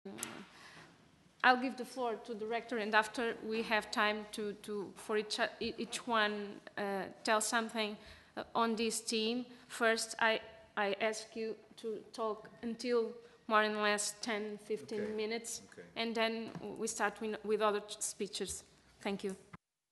I'll give the floor to the rector, and after we have time for each one tell something on this team. First, I ask you to talk until more or less 10, 15 minutes, and then we start with other speeches. Thank you.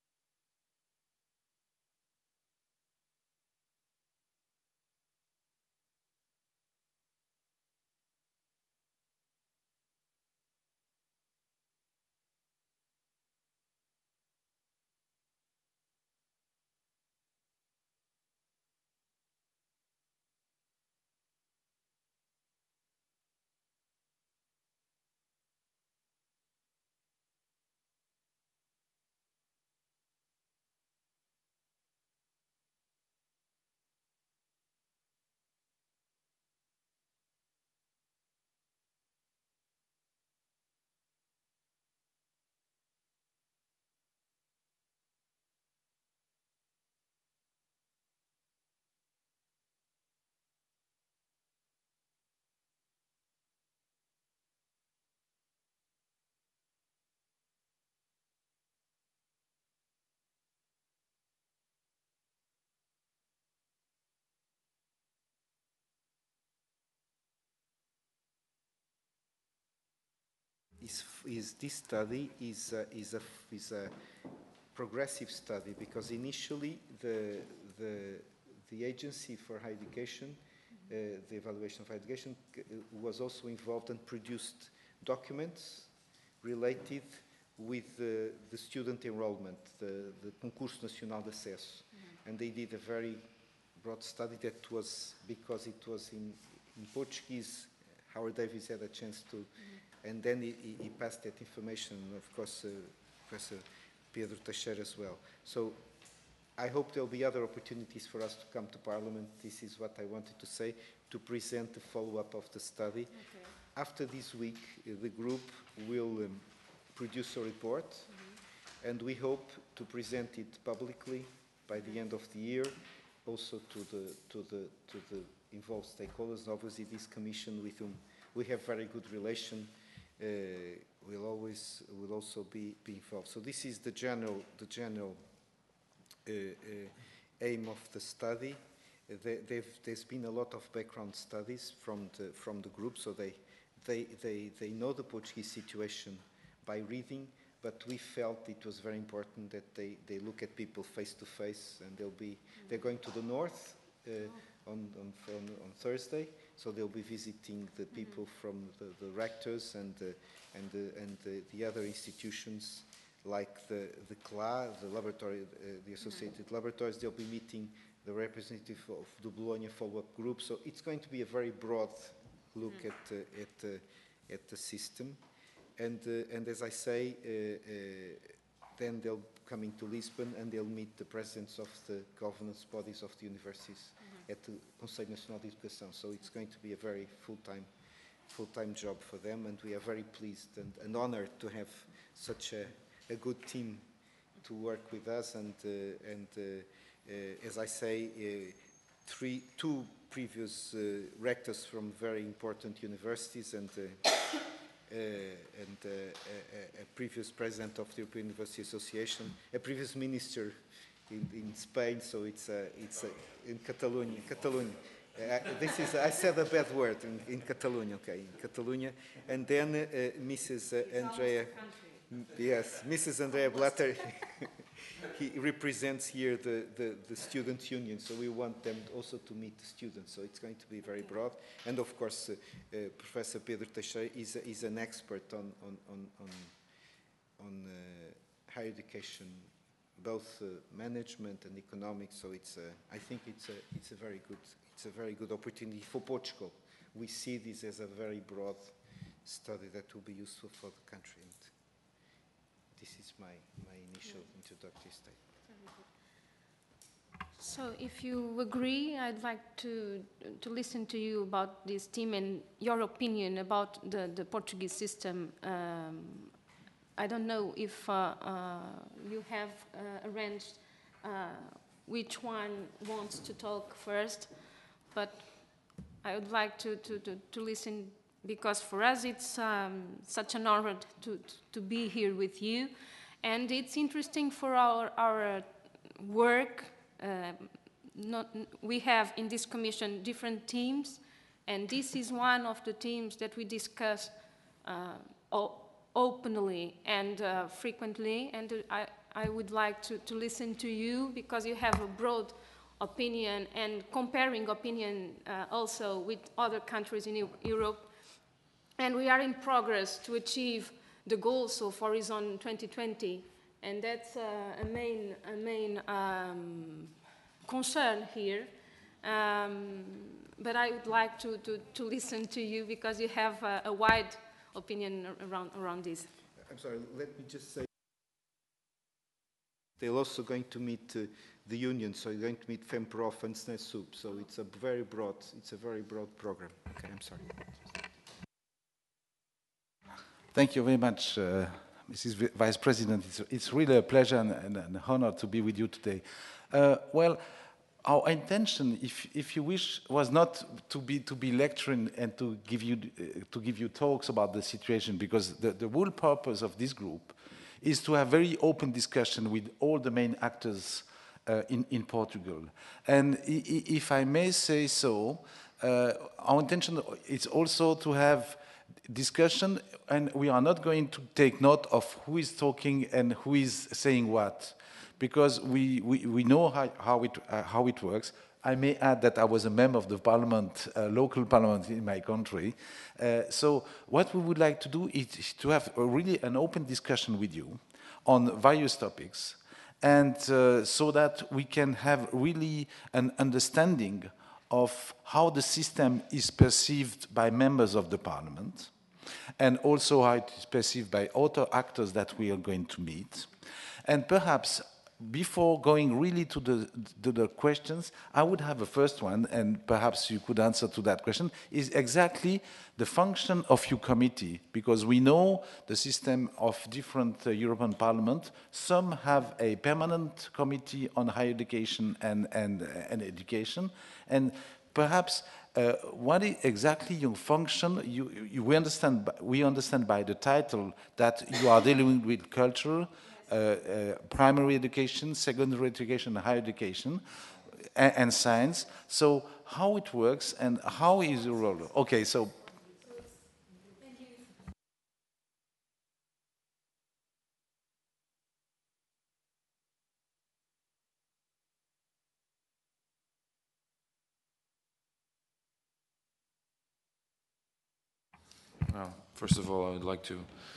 This study is a progressive study, because initially the Agency for Higher Education, the evaluation of higher education, was also involved and produced documents related with the student enrollment, the Concurso Nacional de Acesso. And they did a very broad study that was, because it was in Portuguese, Howard Davis had a chance to, and then he passed that information, of course, Professor Pedro Teixeira as well. So I hope there'll be other opportunities for us to come to Parliament. This is what I wanted to say, to present the follow-up of the study. Okay. After this week, the group will produce a report, and we hope to present it publicly by the end of the year, also to the involved stakeholders. Obviously, this commission, with whom we have very good relation, will also be involved. So this is the general aim of the study. There's been a lot of background studies from the group, so they know the Portuguese situation by reading, but we felt it was very important that they look at people face to face, and they're going to the north on Thursday, so they'll be visiting the people from the rectors and the other institutions, like the CLA, the laboratory, the associated laboratories. They'll be meeting the representative of the Bologna follow-up group. So it's going to be a very broad look at the system. And as I say, then they'll come into Lisbon and they'll meet the presidents of the governance bodies of the universities at the Conselho Nacional de Educação. So it's going to be a very full-time job for them, and we are very pleased and honored to have such a good team to work with us. And as I say, two previous rectors from very important universities, and a previous president of the European University Association, a previous minister in Spain. So it's in Catalonia. I said a bad word in Catalonia. Okay, in Catalonia, and then Mrs. Andrea. Yes, Mrs. Andrea Blatter. He represents here the student union, so we want them also to meet the students. So it's going to be very broad. And of course, Professor Pedro Teixeira is an expert on higher education, both management and economics. So I think it's a very good opportunity for Portugal. We see this as a very broad study that will be useful for the country. And this is my initial introductory statement. So if you agree, I'd like to listen to you about this team and your opinion about the Portuguese system. I don't know if you have arranged which one wants to talk first, but I would like to listen because for us it's such an honor to be here with you. And it's interesting for our work. We have in this commission different teams, and this is one of the teams that we discuss openly and frequently. And I would like to listen to you, because you have a broad opinion and comparing opinion also with other countries in Europe. And we are in progress to achieve the goals of Horizon 2020, and that's a main concern here. But I would like to listen to you, because you have a wide opinion around this. I'm sorry, let me just say, they're also going to meet the union, so you're going to meet FEMPROF and SNESUB, so it's a very broad program. Okay, I'm sorry. Thank you very much, Mrs. Vice President. It's really a pleasure and an honor to be with you today. Well, our intention, if you wish, was not to be lecturing and to give you talks about the situation, because the whole purpose of this group is to have very open discussion with all the main actors in Portugal. And if I may say so, our intention is also to have discussion, and we are not going to take note of who is talking and who is saying what, because we know how it works. I may add that I was a member of the parliament, local parliament in my country. So what we would like to do is to have really an open discussion with you on various topics, and so that we can have really an understanding of how the system is perceived by members of the parliament, and also how it is perceived by other actors that we are going to meet. And perhaps before going really to the questions, I would have a first one, and perhaps you could answer to that question, is exactly the function of your committee, because we know the system of different European Parliament. Some have a permanent committee on higher education and education, and perhaps what is exactly your function? We understand by the title that you are dealing with culture, primary education, secondary education, higher education, and science. So how it works and how is your role? Okay, so. Well, first of all, I would like to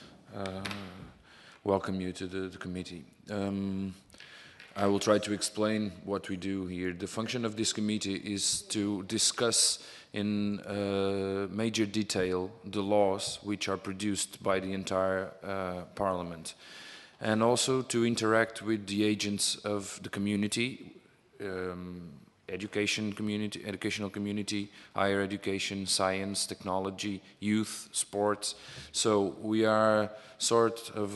welcome you to the committee. I will try to explain what we do here. The function of this committee is to discuss in major detail the laws which are produced by the entire Parliament, and also to interact with the agents of the community, educational community, higher education, science, technology, youth, sports. So we are sort of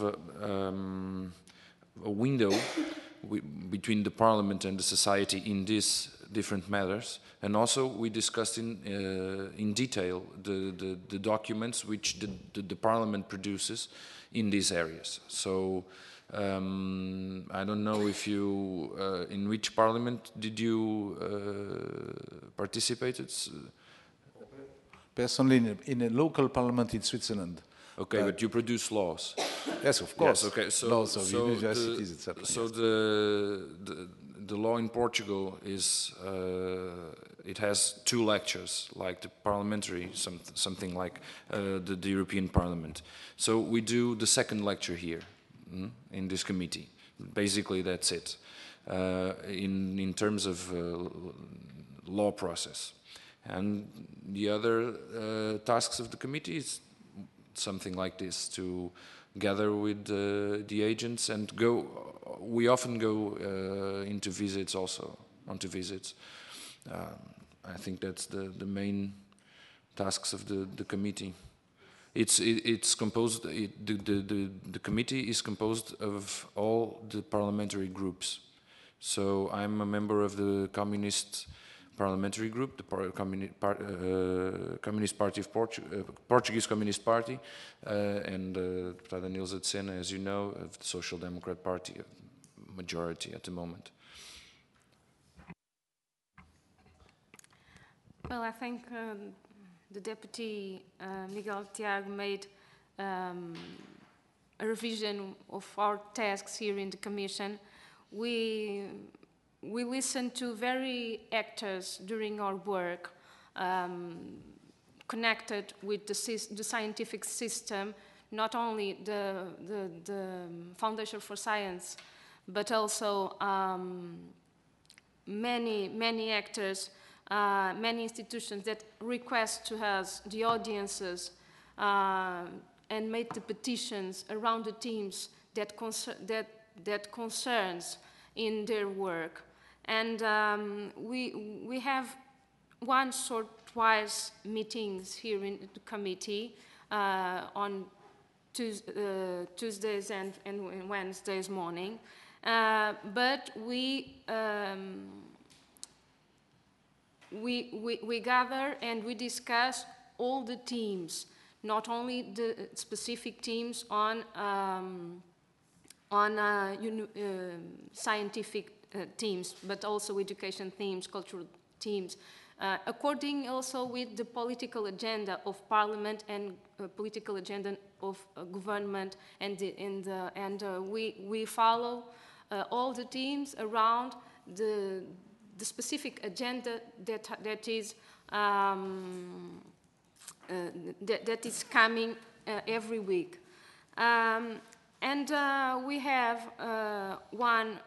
a window between the Parliament and the society in these different matters. And also we discussed in detail the documents which the Parliament produces in these areas. So I don't know if you, in which parliament did you participate? Personally, in a local parliament in Switzerland. Okay, but you produce laws. Yes, of course. Yes, okay, so, laws of universities, etc. So yes. the law in Portugal is, it has 2 lectures, like the parliamentary, something like the European Parliament. So we do the 2nd lecture here. In this committee. Basically, that's it. In terms of law process. And the other tasks of the committee is something like this, to gather with the agents and go. We often go into visits also, onto visits. I think that's the main tasks of the committee. It's composed. The committee is composed of all the parliamentary groups. So I'm a member of the Communist parliamentary group, the Communist Party of Portuguese Communist Party, and Deputada Nilza de Sena, as you know, of the Social Democrat Party, majority at the moment. Well, I think the Deputy Miguel Tiago made a revision of our tasks here in the Commission. We listen to very actors during our work, connected with the scientific system, not only the Foundation for Science, but also many actors, many institutions that request to us the audiences and make the petitions around the themes that concerns in their work. And we have once or twice meetings here in the committee on Tuesdays and Wednesdays morning. But we gather and we discuss all the themes, not only the specific themes on scientific themes, but also education themes, cultural themes, according also with the political agenda of Parliament and political agenda of government, and we follow all the themes around the specific agenda that is coming every week. And we have one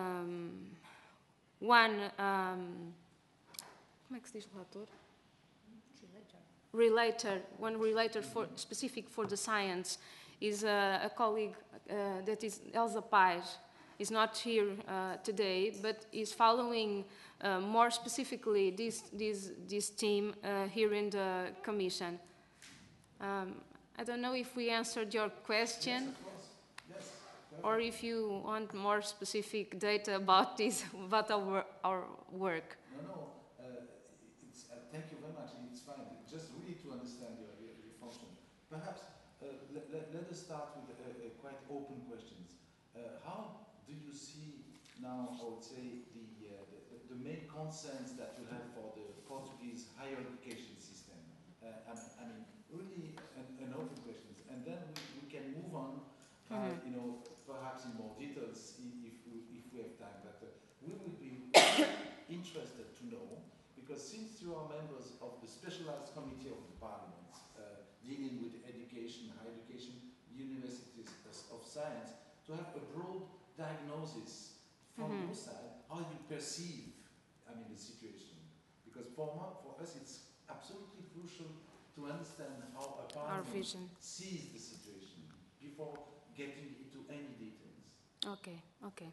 relator specific for the science is a colleague that is Elsa Paz. Is not here today, but is following more specifically this team here in the Commission. I don't know if we answered your question. Yes, of course. Yes. Or if you want more specific data about this, about our work. No. Thank you very much. It's fine. Just really to understand your function. Perhaps let us start with quite open questions. How do you see now, I would say, the main concerns that you have for the Portuguese higher education system? I mean, really an open question. And then we can move on, perhaps in more details if we have time. But we would be interested to know, because since you are members of the specialized committee of the Parliament dealing with education, higher education, universities of science, to have a broad diagnosis from your side, how you perceive, the situation. Because for us, it's absolutely crucial to understand how a Parliament sees the situation before getting into any details. Okay.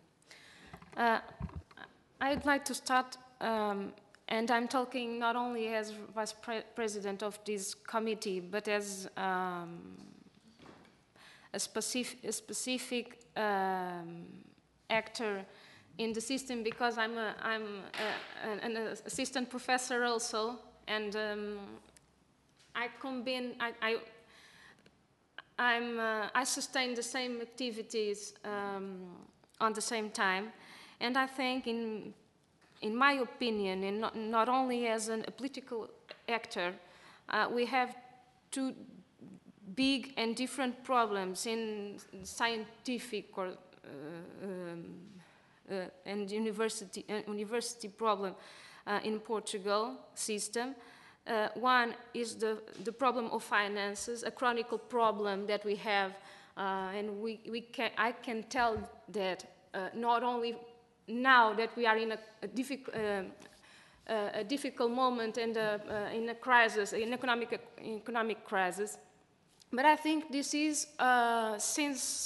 I'd like to start, and I'm talking not only as Vice President of this committee, but as a specific actor in the system, because I'm an assistant professor also, and I sustain the same activities on the same time, and I think, in my opinion, and not only as a political actor, we have two big and different problems in scientific and university problem in Portugal system. One is the problem of finances, a chronic problem that we have, and I can tell that not only now that we are in a difficult moment and in a crisis, an economic crisis, but I think this is since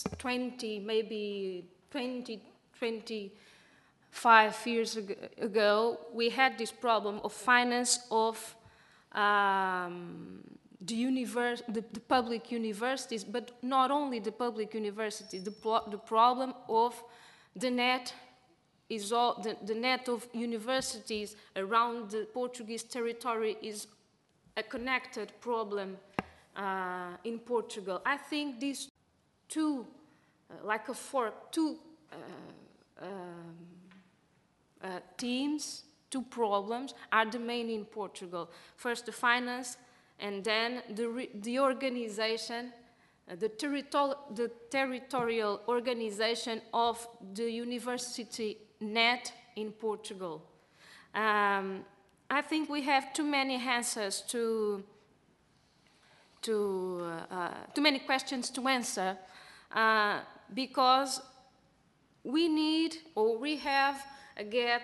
25 years ago, we had this problem of finance of the public universities, but not only the public universities, the problem of the net is all, the net of universities around the Portuguese territory is a connected problem in Portugal. I think these two, like a fork, two themes, two problems are the main in Portugal. First, the finance, and then the organization, the territorial organization of the university net in Portugal. I think we have too many answers too many questions to answer because we need, or we have, a gap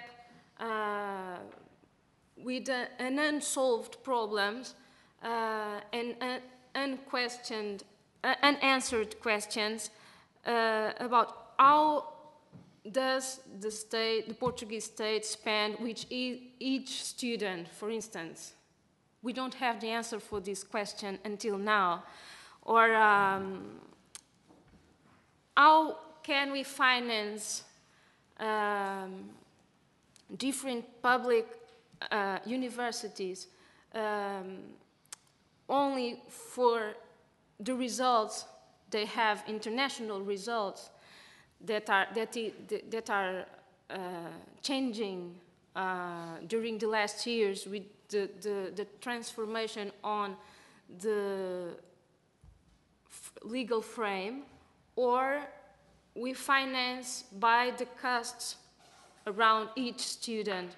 with an unsolved problems and unquestioned, unanswered questions about how does the Portuguese state spend with each student, for instance. We don't have the answer for this question until now. Or how can we finance different public universities only for the results they have, international results that are changing during the last years with the transformation on the legal frame, or we finance by the costs around each student.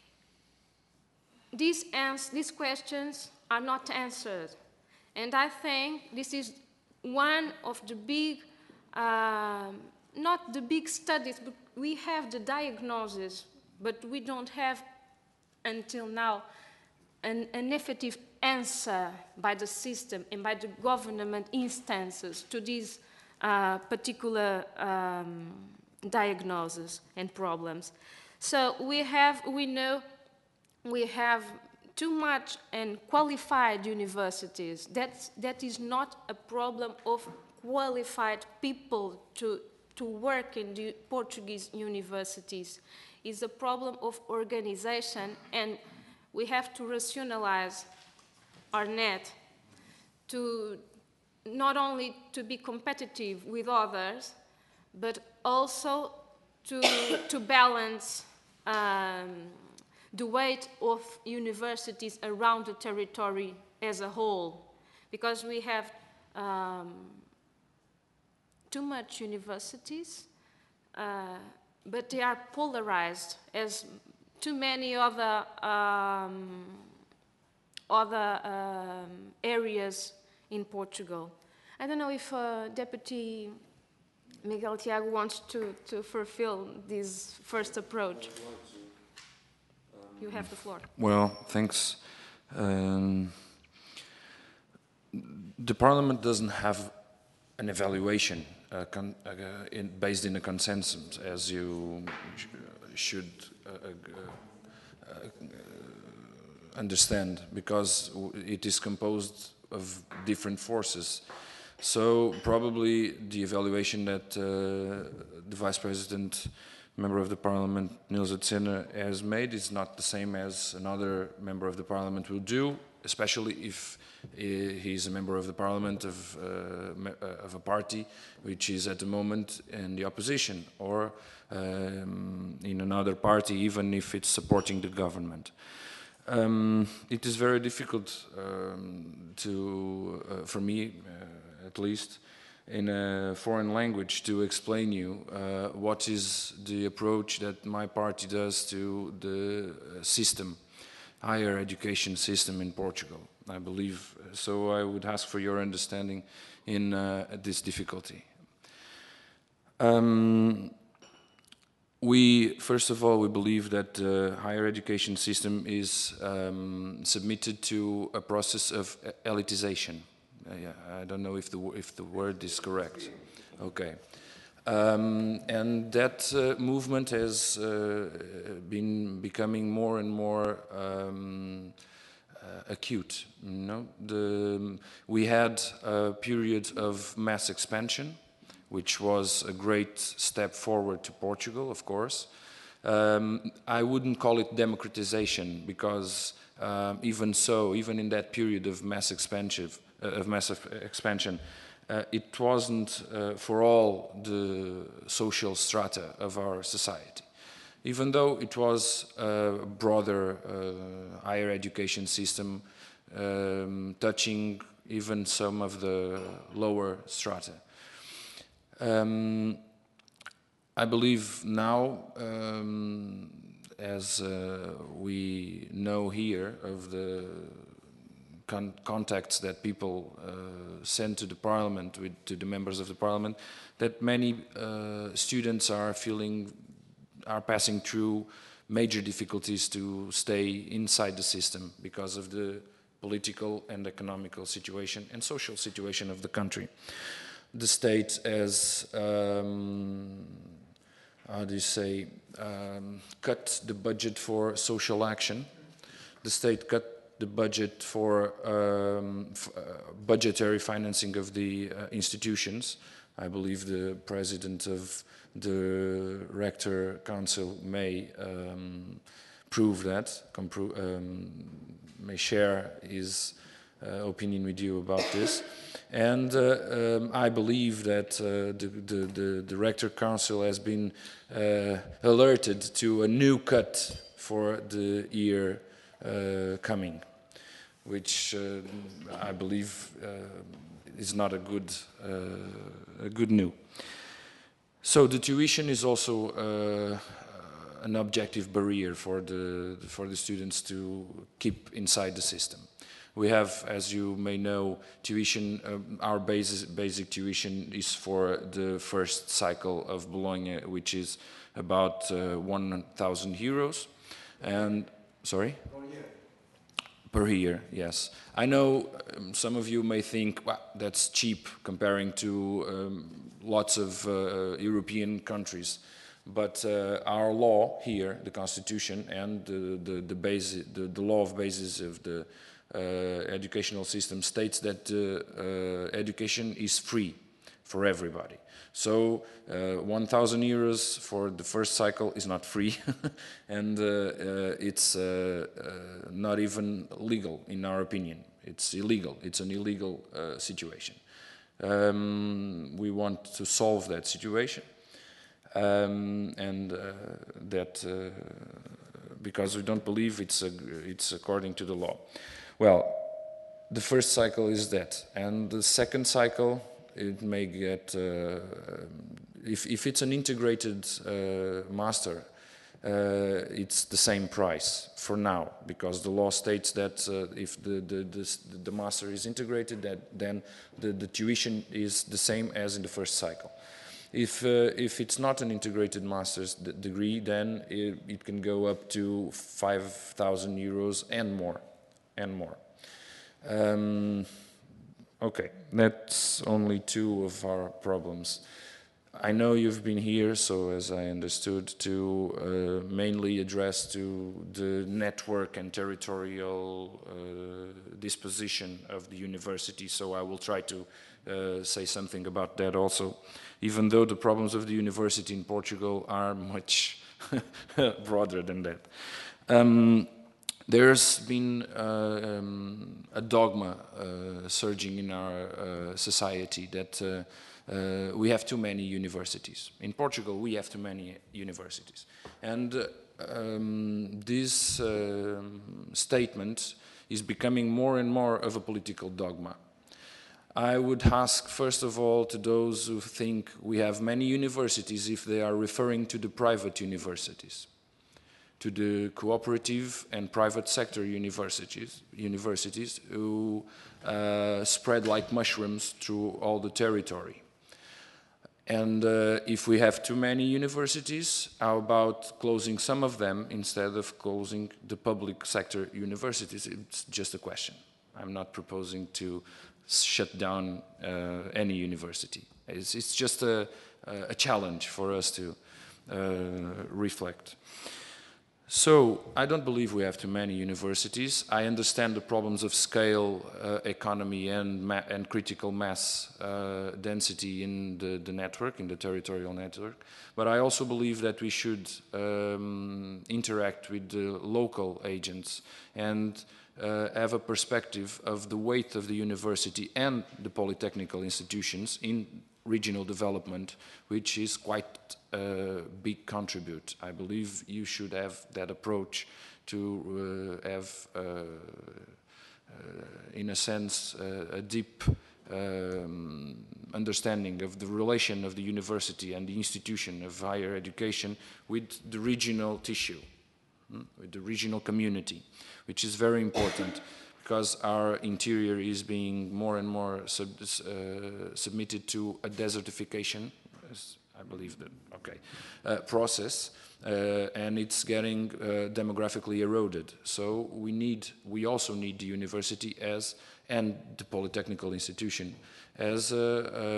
These questions are not answered. And I think this is one of the big, not the big studies, but we have the diagnosis, but we don't have until now an effective answer by the system and by the government instances to these particular diagnoses and problems. So we know we have too much and qualified universities. That is not a problem of qualified people to work in the Portuguese universities. It's a problem of organization, and we have to rationalize our net to not only to be competitive with others, but also to balance the weight of universities around the territory as a whole, because we have too much universities, but they are polarized as too many other areas in Portugal. I don't know if Deputy Miguel Tiago wants to fulfill this first approach. You have the floor. Well, thanks. The Parliament doesn't have an evaluation based in a consensus, as you should understand, because it is composed of different forces. So probably the evaluation that the Vice President, Member of the Parliament, Nils Utzena, has made is not the same as another Member of the Parliament will do, especially if he's a Member of the Parliament of a party which is at the moment in the opposition, or in another party, even if it's supporting the government. It is very difficult for me, at least, in a foreign language to explain you what is the approach that my party does to the system, higher education system in Portugal, I believe. So I would ask for your understanding in this difficulty. First of all, we believe that the higher education system is submitted to a process of elitization. I don't know if the word is correct. Okay. And that movement has been becoming more and more acute. You know? We had a period of mass expansion, which was a great step forward to Portugal, of course. I wouldn't call it democratization, because even in that period of massive expansion, it wasn't for all the social strata of our society. Even though it was a broader higher education system, touching even some of the lower strata. I believe now, as we know here of the contacts that people send to the parliament, to the members of the parliament, that many students are passing through major difficulties to stay inside the system because of the political and economical situation and social situation of the country. The state has, cut the budget for social action. The state cut the budget for budgetary financing of the institutions. I believe the president of the Rector Council may prove that, may share his opinion with you about this. And I believe that the Rector Council has been alerted to a new cut for the year coming, which I believe is not a good news. So the tuition is also an objective barrier for the students to keep inside the system. We have, as you may know, tuition. Our basic tuition is for the first cycle of Bologna, which is about 1,000 euros. And sorry. Per year, yes. I know some of you may think, well, that's cheap comparing to lots of European countries. But our law here, the Constitution, and the law of basis of the educational system states that education is free for everybody. So 1,000 euros for the first cycle is not free, and it's not even legal in our opinion. It's illegal. It's an illegal situation. We want to solve that situation, and that because we don't believe it's according to the law. Well, the first cycle is that, and the second cycle, it may get, if it's an integrated master, it's the same price for now, because the law states that if the master is integrated, then the tuition is the same as in the first cycle. If it's not an integrated master's degree, then it can go up to 5,000 euros and more. Okay, that's only two of our problems. I know you've been here, so as I understood, to mainly address to the network and territorial disposition of the university, so I will try to say something about that also, even though the problems of the university in Portugal are much broader than that. There's been a dogma surging in our society that we have too many universities. In Portugal, we have too many universities. And this statement is becoming more and more of a political dogma. I would ask, first of all, to those who think we have many universities if they are referring to the private universities, to the cooperative and private sector universities who spread like mushrooms through all the territory. And if we have too many universities, how about closing some of them instead of closing the public sector universities? It's just a question. I'm not proposing to shut down any university. It's just a challenge for us to reflect. So, I don't believe we have too many universities. I understand the problems of scale, economy, and critical mass density in the network, in the territorial network. But I also believe that we should interact with the local agents and have a perspective of the weight of the university and the polytechnical institutions in regional development, which is quite a big contribute. I believe you should have that approach to have, in a sense, a deep understanding of the relation of the university and the institution of higher education with the regional tissue, with the regional community, which is very important, because our interior is being more and more submitted to a desertification, as I believe that, process, and it's getting demographically eroded. So we also need the university and the polytechnical institution as a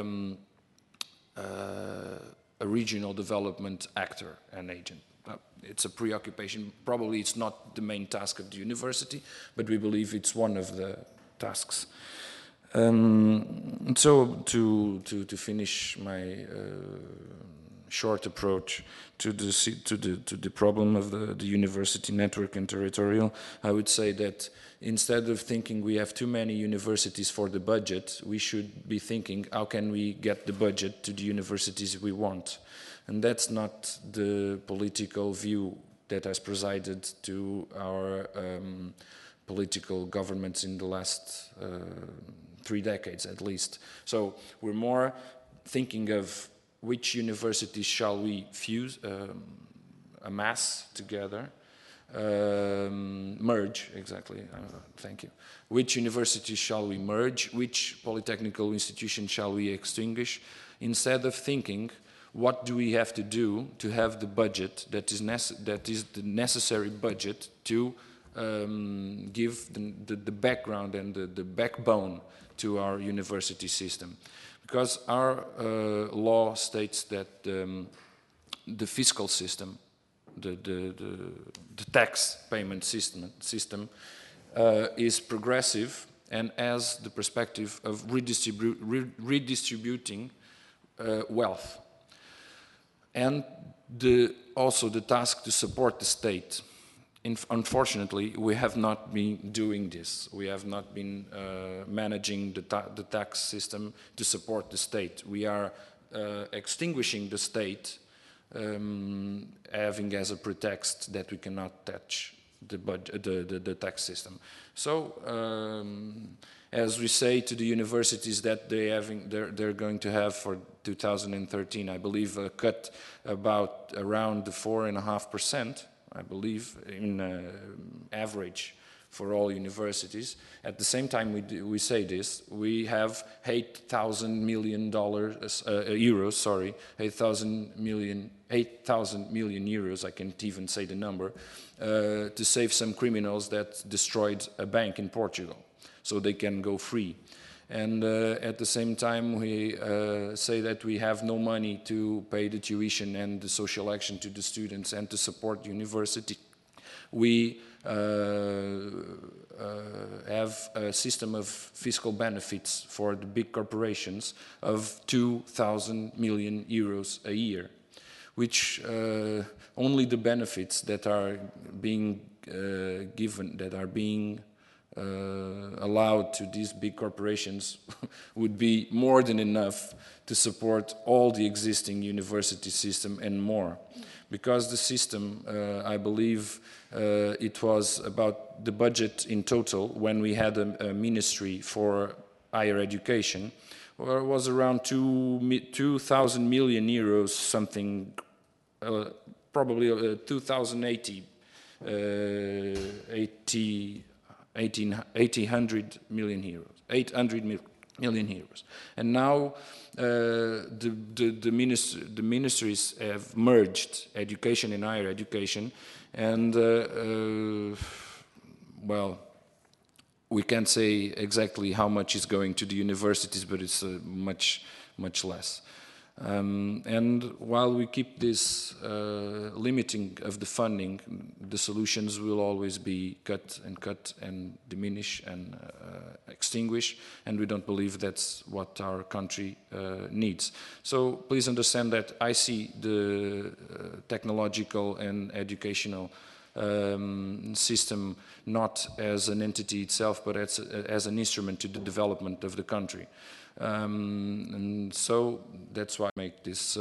regional development actor and agent. It's a preoccupation. Probably it's not the main task of the university, but we believe it's one of the tasks. So to finish my short approach to the problem of the university network and territorial, I would say that instead of thinking we have too many universities for the budget, we should be thinking how can we get the budget to the universities we want. And that's not the political view that has presided to our political governments in the last 3 decades at least. So we're more thinking of which universities shall we fuse, amass together, merge, exactly, thank you. Which universities shall we merge, which polytechnical institution shall we extinguish, instead of thinking what do we have to do to have the budget that is the necessary budget to give the background and the backbone to our university system. Because our law states that the fiscal system, the tax payment system is progressive and has the perspective of redistributing wealth. And also the task to support the state. Unfortunately, we have not been doing this. We have not been managing the tax system to support the state. We are extinguishing the state, having as a pretext that we cannot touch the tax system. So, as we say to the universities that they're going to have for 2013, I believe a cut around 4.5%, I believe, in average for all universities. At the same time we say this, we have $8,000 million euros, sorry, 8,000 million euros, I can't even say the number, to save some criminals that destroyed a bank in Portugal, so they can go free. And at the same time, we say that we have no money to pay the tuition and the social action to the students and to support the university. We have a system of fiscal benefits for the big corporations of 2,000 million euros a year, which only the benefits that are being given, that are being allowed to these big corporations would be more than enough to support all the existing university system and more. Because the system, I believe it was about the budget in total when we had a ministry for higher education, where it was around 2,000 million euros, something, probably 2,080, 800 million euros, 800 million euros. And now the ministries have merged education and higher education, and well, we can't say exactly how much is going to the universities, but it's much less. And while we keep this limiting of the funding, the solutions will always be cut and diminish and extinguish, and we don't believe that's what our country needs. So please understand that I see the technological and educational system not as an entity itself, but as an instrument to the development of the country. And so that's why I make this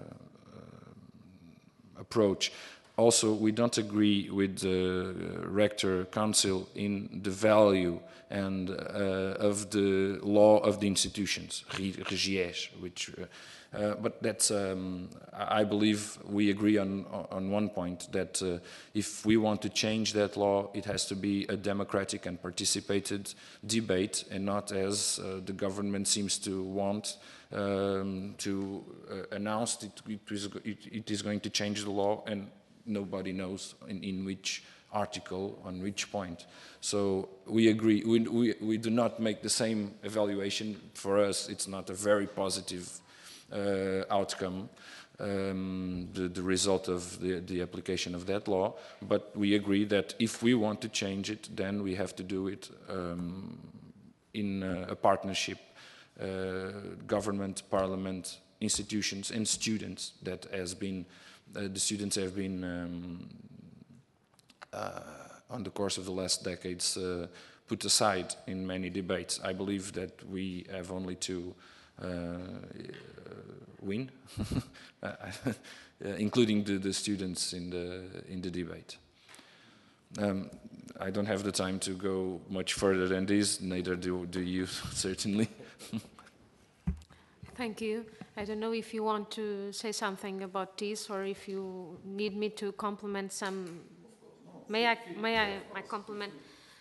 approach. Also, we don't agree with the Rector Council in the value and of the law of the institutions, regies, which. But that's, I believe we agree on one point, that if we want to change that law, it has to be a democratic and participated debate, and not as the government seems to want to announce that it is going to change the law, and nobody knows in which article, on which point. So we agree, we do not make the same evaluation. For us, it's not a very positive outcome, the result of the application of that law, but we agree that if we want to change it, then we have to do it in a partnership, government, parliament, institutions, and students. That has been, the students have been on the course of the last decades put aside in many debates. I believe that we have only to win, including the students in the debate. I don't have the time to go much further than this, neither do you, certainly. Thank you. I don't know if you want to say something about this, or if you need me to complement some. May I complement?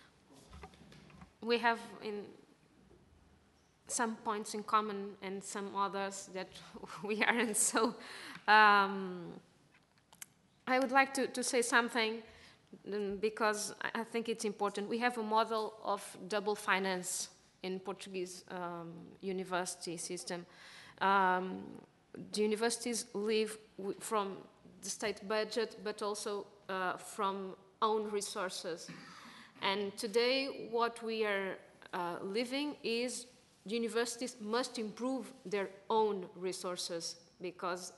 We have in some points in common and some others that we aren't. So I would like to say something, because I think it's important. We have a model of double finance in Portuguese university system. The universities live from the state budget, but also from own resources. And today what we are living is universities must improve their own resources, because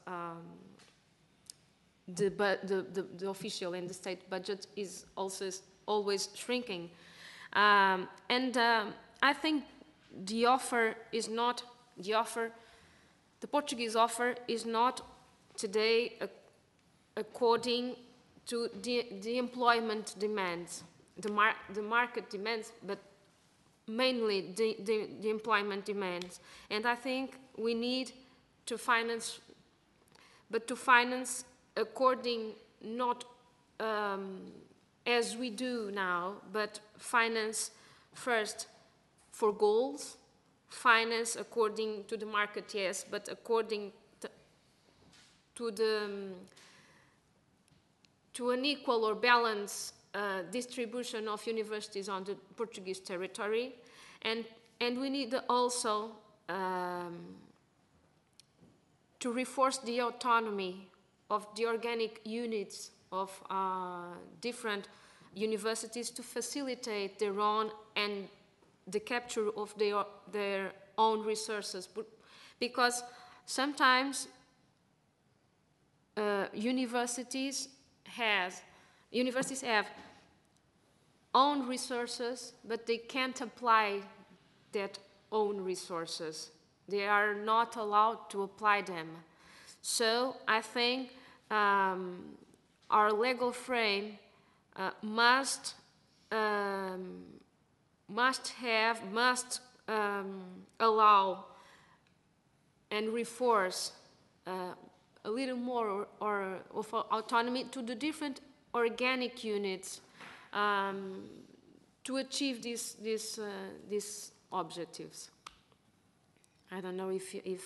the official and the state budget is also always shrinking. I think the offer is not, the Portuguese offer is not today according to the employment demands, the market demands, but mainly the employment demands. And I think we need to finance, but to finance according, not as we do now, but finance first for goals, finance according to the market, yes, but according to an equal or balanced distribution of universities on the Portuguese territory. And we need also to reinforce the autonomy of the organic units of different universities to facilitate their own and the capture of their own resources. Because sometimes universities have own resources, but they can't apply that own resources. They are not allowed to apply them. So I think our legal frame must allow and reinforce a little more of autonomy to the different organic units to achieve these objectives. I don't know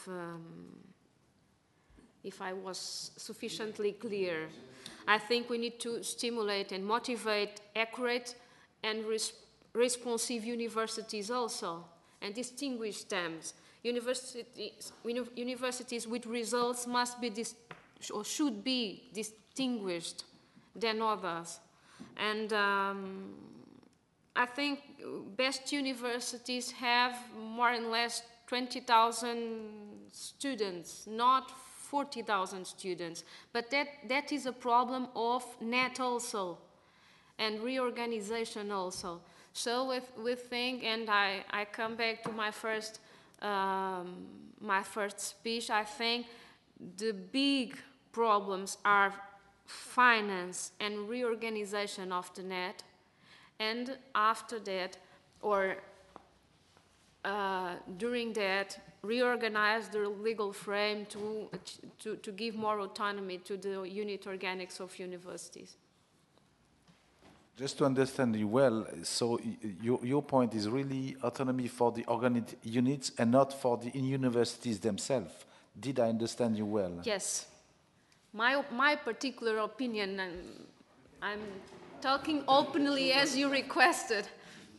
if I was sufficiently clear. I think we need to stimulate and motivate accurate and responsive universities also, and distinguish them. universities with results must be or should be distinguished than others. And I think best universities have more or less 20,000 students, not 40,000 students. But that is a problem of net also, and reorganization also. So we think, and I come back to my first speech, I think the big problems are finance and reorganization of the net, and after that, or during that, reorganize the legal frame to give more autonomy to the unit organics of universities. Just to understand you well, so your point is really autonomy for the organic units and not for the universities themselves. Did I understand you well? Yes. My particular opinion, and I'm talking openly as you requested.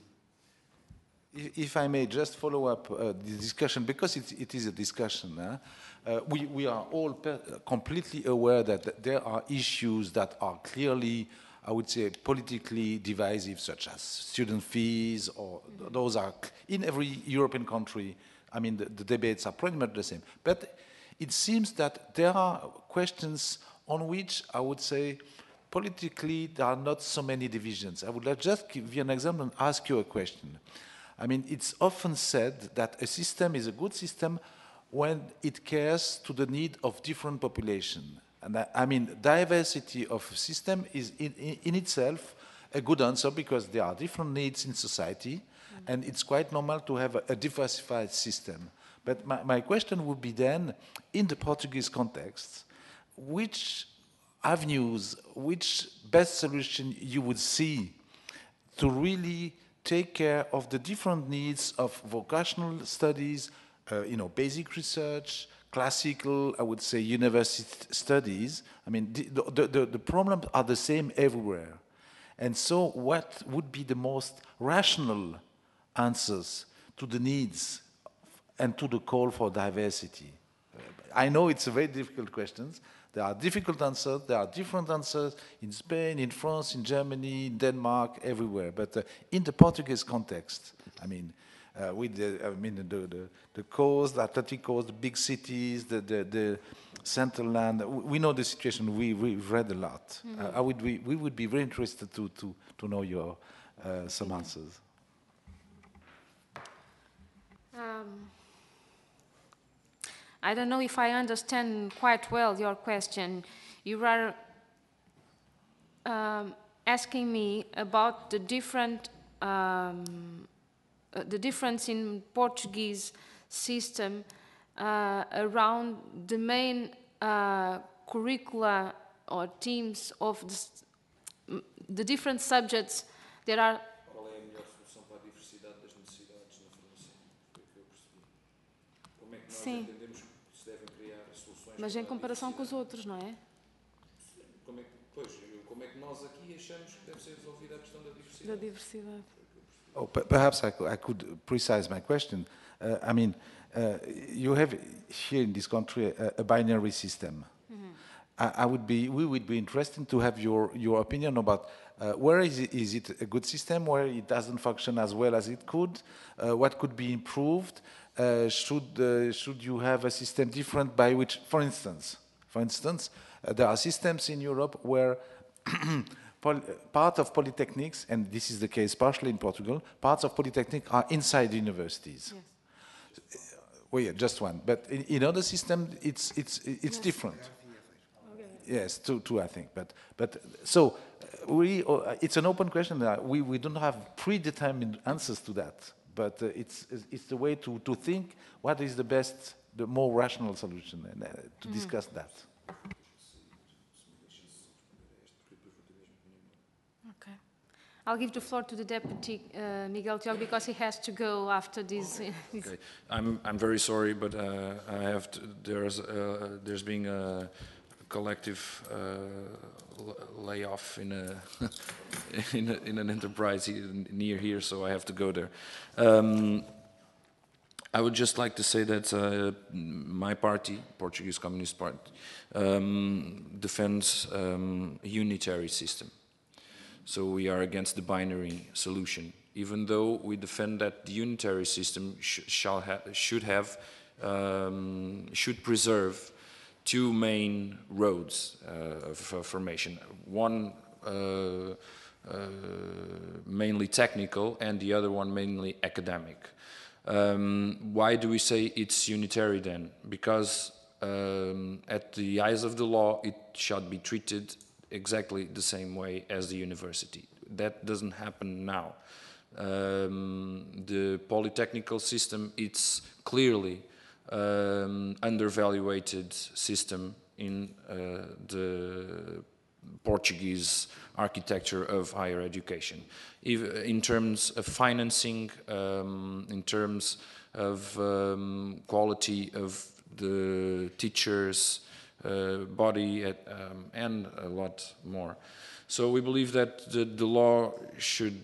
If I may just follow up the discussion, because it is a discussion, we are all completely aware that there are issues that are clearly, I would say, politically divisive, such as student fees, or those are in every European country. I mean, the debates are pretty much the same. But it seems that there are questions on which I would say politically there are not so many divisions. I would like just give you an example and ask you a question. I mean, it's often said that a system is a good system when it cares to the need of different population. And I mean, diversity of system is in itself a good answer, because there are different needs in society, and it's quite normal to have a diversified system. But my question would be then, in the Portuguese context, which avenues, which best solution you would see to really take care of the different needs of vocational studies, basic research, classical, I would say, university studies. I mean, the problems are the same everywhere. And so what would be the most rational answers to the needs and to the call for diversity? I know it's a very difficult question. There are difficult answers, there are different answers in Spain, in France, in Germany, in Denmark, everywhere. But in the Portuguese context, I mean, with the coast, the Atlantic coast, the big cities, the central land, we know the situation. We've read a lot. We would be very interested to know your some answers. I don't know if I understand quite well your question. You are asking me about the difference in Portuguese system around the main curricula or themes of the different subjects that are. Qual é a melhor solução para a diversidade das necessidades na formação? Foi o que eu percebi. Como é que nós entendemos que se devem criar soluções? Mas em comparação com os outros, não é? Como é que nós aqui achamos que deve ser resolvida a questão da diversidade? Da diversidade. Oh, perhaps I could precise my question. You have here in this country a binary system. We would be interested to have your opinion about where is it a good system, where it doesn't function as well as it could, what could be improved, should you have a system different by which, for instance, there are systems in Europe where part of polytechnics, and this is the case partially in Portugal, parts of polytechnic are inside universities. Yes. Well, yeah, just one. But in other systems, it's different. Okay. Yes, two I think. But so it's an open question. We don't have predetermined answers to that. But it's the way to think what is the more rational solution, and to discuss that. I'll give the floor to the Deputy Miguel Tiago, because he has to go after this. Okay. I'm very sorry, but I have to, there's been a collective layoff in in an enterprise near here, so I have to go there. I would just like to say that my party, Portuguese Communist Party, defends a unitary system. So we are against the binary solution, even though we defend that the unitary system should preserve two main roads of formation. One mainly technical and the other one mainly academic. Why do we say it's unitary then? Because at the eyes of the law, it shall be treated exactly the same way as the university. That doesn't happen now. The polytechnical system, it's clearly undervaluated system in the Portuguese architecture of higher education. In terms of financing, in terms of quality of the teachers, body, and a lot more. So we believe that the law should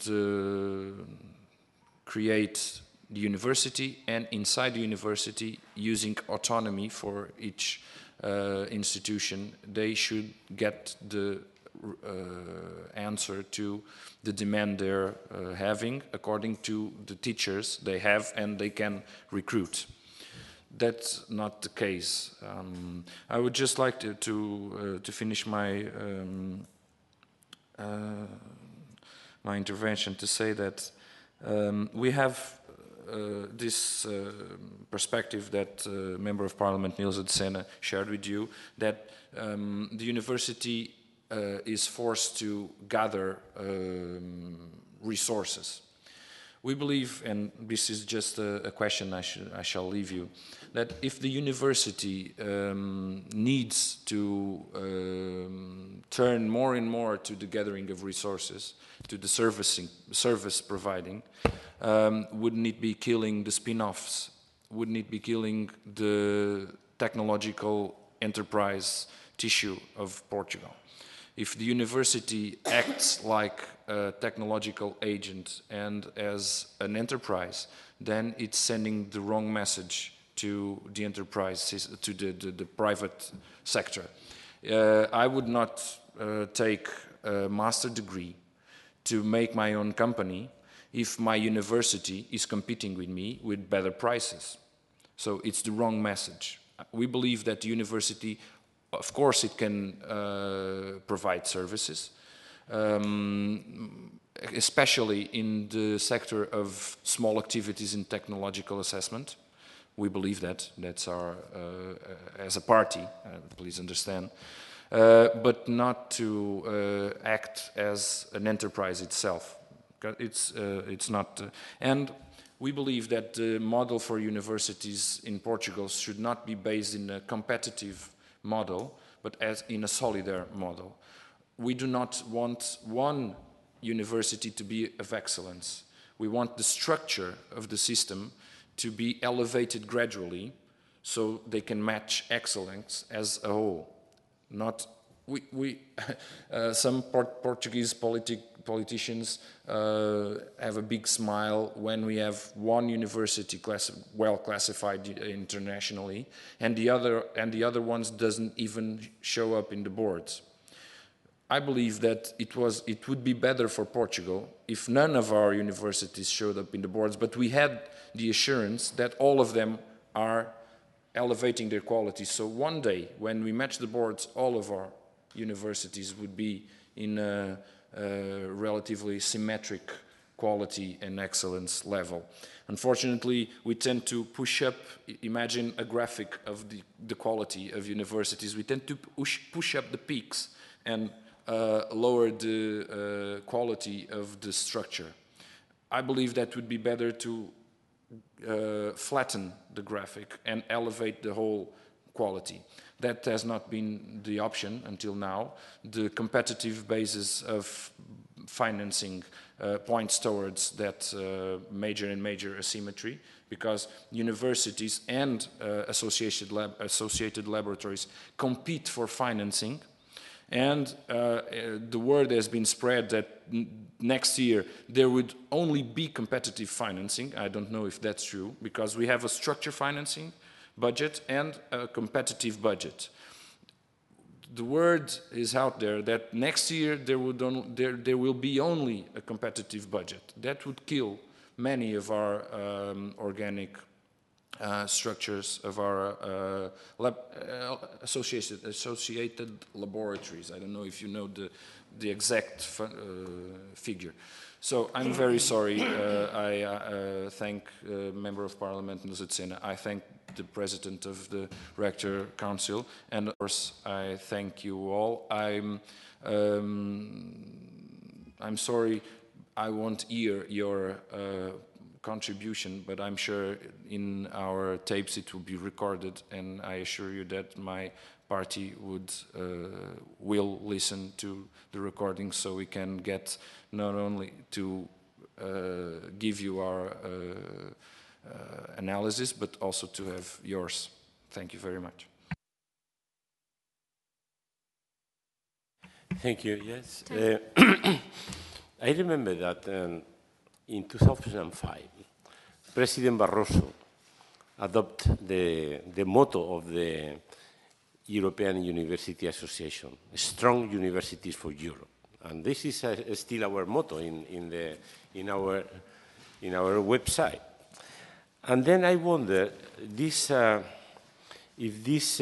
create the university, and inside the university, using autonomy for each institution, they should get the answer to the demand they're having according to the teachers they have and they can recruit. That's not the case. I would just like to finish my my intervention to say that we have this perspective that Member of Parliament Nils de Sena shared with you, that the university is forced to gather resources. We believe, and this is just a question I shall leave you, that if the university needs to turn more and more to the gathering of resources, to the service providing, wouldn't it be killing the spin-offs? Wouldn't it be killing the technological enterprise tissue of Portugal? If the university acts like a technological agent and as an enterprise, then it's sending the wrong message to the enterprise, to the private sector. I would not take a master degree to make my own company if my university is competing with me with better prices. So it's the wrong message. We believe that the university, of course, it can provide services, especially in the sector of small activities in technological assessment. We believe that. That's our, as a party, please understand. But not to act as an enterprise itself. It's not. And we believe that the model for universities in Portugal should not be based in a competitive model, but as in a solidarity model. We do not want one university to be of excellence. We want the structure of the system to be elevated gradually so they can match excellence as a whole. Not some Portuguese politicians have a big smile when we have one university well classified internationally, and the other ones doesn't even show up in the boards. I believe that it would be better for Portugal if none of our universities showed up in the boards, but we had the assurance that all of them are elevating their quality. So one day, when we match the boards, all of our universities would be in a relatively symmetric quality and excellence level. Unfortunately, we tend to push up, imagine a graphic of the quality of universities, we tend to push up the peaks and lower the quality of the structure. I believe that would be better to flatten the graphic and elevate the whole quality. That has not been the option until now. The competitive basis of financing points towards that major and major asymmetry, because universities and associated laboratories compete for financing, And the word has been spread that next year there would only be competitive financing. I don't know if that's true, because we have a structure financing budget and a competitive budget. The word is out there that next year there will be only a competitive budget. That would kill many of our organic structures, of our associated laboratories. I don't know if you know the exact figure. So I'm very sorry. I thank Member of Parliament Nusutsena. I thank the President of the Rector Council, and of course I thank you all. I'm sorry I won't hear your contribution, but I'm sure in our tapes it will be recorded, and I assure you that my party will listen to the recording, so we can get not only to give you our analysis, but also to have yours. Thank you very much. Thank you. Yes. I remember that in 2005, President Barroso adopted the motto of the European University Association, Strong Universities for Europe. And this is still our motto in our website. And then I wonder if this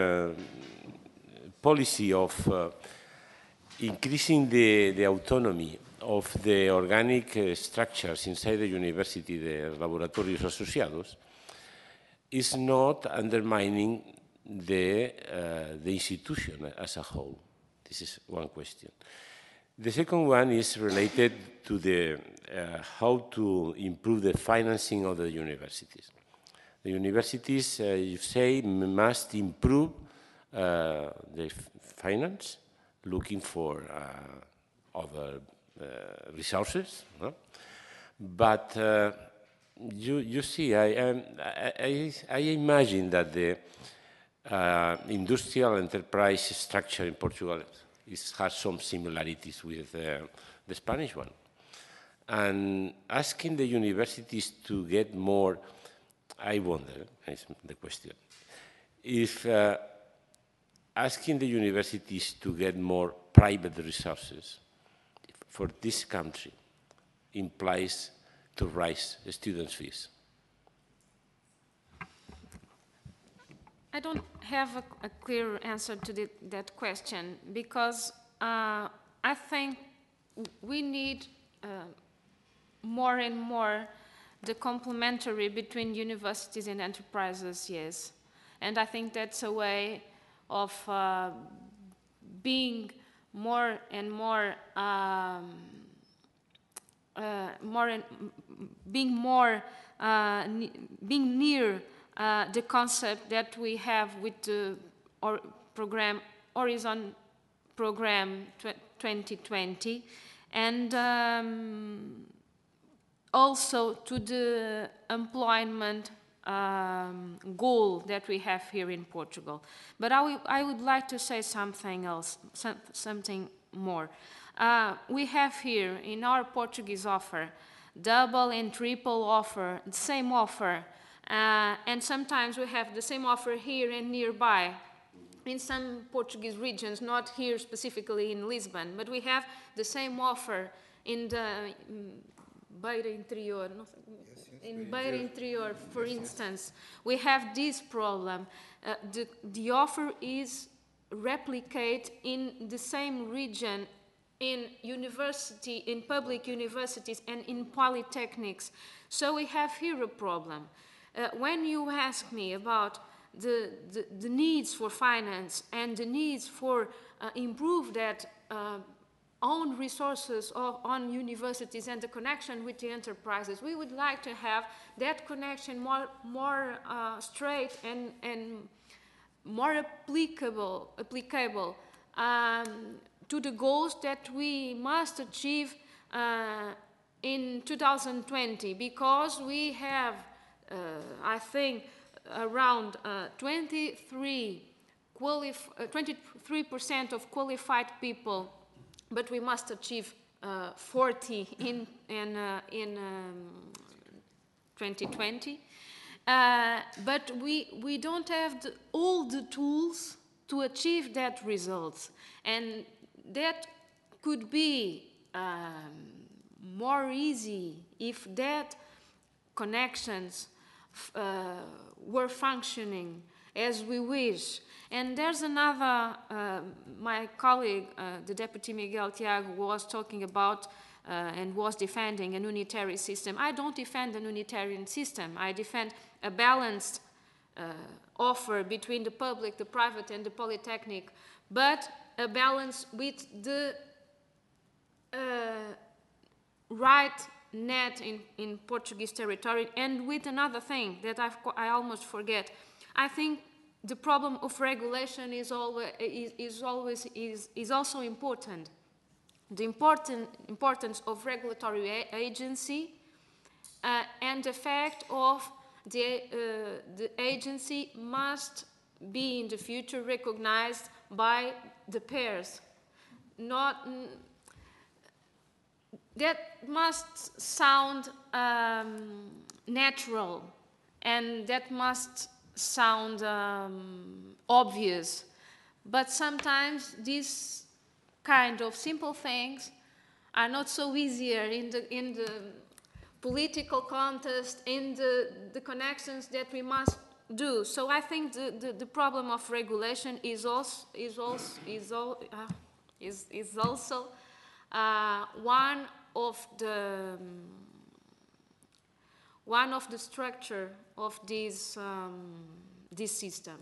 policy of increasing the autonomy of the organic structures inside the university, the laboratorios asociados, is not undermining the institution as a whole. This is one question. The second one is related to the how to improve the financing of the universities. The universities, you say, must improve the finance, looking for other resources, no? But you see, I imagine that the industrial enterprise structure in Portugal has some similarities with the Spanish one. And asking the universities to get more, I wonder, is the question, if asking the universities to get more private resources for this country implies to raise students' fees. I don't have a clear answer to that question, because I think we need more and more the complementary between universities and enterprises, yes. And I think that's a way of being more and more, being near the concept that we have with the program Horizon Program 2020, and also to the employment goal that we have here in Portugal. But I would like to say something else, something more. We have here in our Portuguese offer, double and triple offer, the same offer, and sometimes we have the same offer here and nearby in some Portuguese regions, not here specifically in Lisbon, but we have the same offer in the Beira Interior, in Beira Interior, for instance. We have this problem. The offer is replicated in the same region, in university, in public universities and in polytechnics. So we have here a problem. When you ask me about the needs for finance and the needs for improve that own resources on universities and the connection with the enterprises, we would like to have that connection more straight and more applicable to the goals that we must achieve in 2020, because we have, I think, around 23 23% of qualified people, but we must achieve 40 in 2020. But we don't have all the tools to achieve that results, and that could be more easy if that connections were functioning as we wish. And there's another, my colleague, the Deputy Miguel Tiago, was talking about and was defending a unitary system. I don't defend a unitarian system. I defend a balanced offer between the public, the private, and the polytechnic, but a balance with the right net in Portuguese territory. And with another thing that I almost forget, I think the problem of regulation is also important. The importance of regulatory agency and the fact of the agency must be in the future recognized by the pairs. That must sound natural, and that must sound obvious, but sometimes these kind of simple things are not so easier in the political context, in the connections that we must do. So I think the problem of regulation is also one of the structure of this system.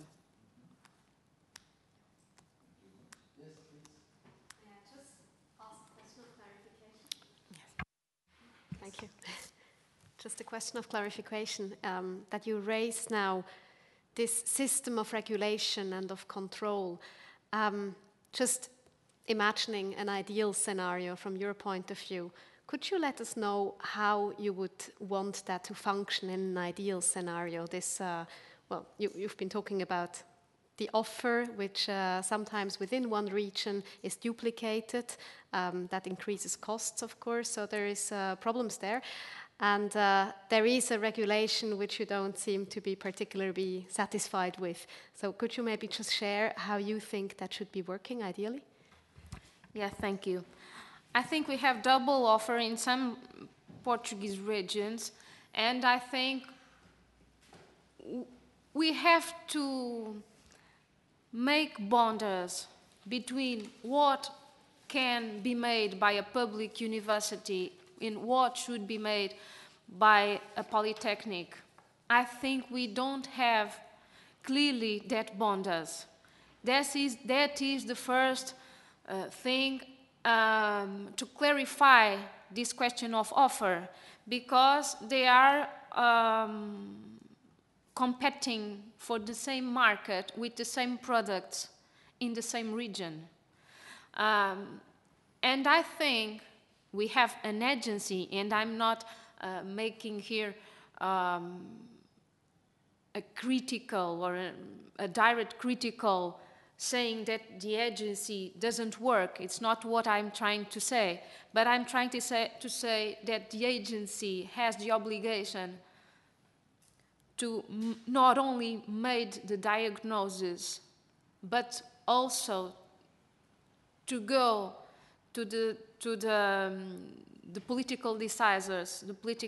Thank you. Just a question of clarification, that you raise now this system of regulation and of control. Just imagining an ideal scenario from your point of view, could you let us know how you would want that to function in an ideal scenario? This, well, you've been talking about the offer, which sometimes within one region is duplicated. That increases costs, of course, so there is problems there. And there is a regulation which you don't seem to be particularly satisfied with. So could you maybe just share how you think that should be working ideally? Yeah, thank you. I think we have double offer in some Portuguese regions, and I think we have to make borders between what can be made by a public university and what should be made by a polytechnic. I think we don't have clearly that borders. That is the first thing to clarify this question of offer, because they are competing for the same market with the same products in the same region. And I think we have an agency, and I'm not making here a critical or a direct critical saying that the agency doesn't work. It's not what I'm trying to say, but I'm trying to say that the agency has the obligation to not only make the diagnosis, but also to go to the political decisors,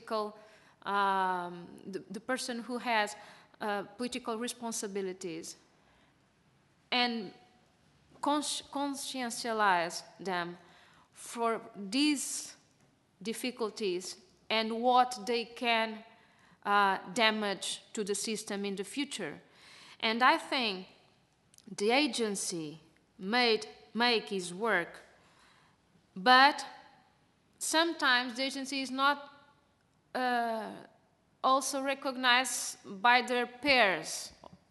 the person who has political responsibilities, and conscientialize them for these difficulties and what they can damage to the system in the future. And I think the agency make its work, but sometimes the agency is not also recognized by their peers.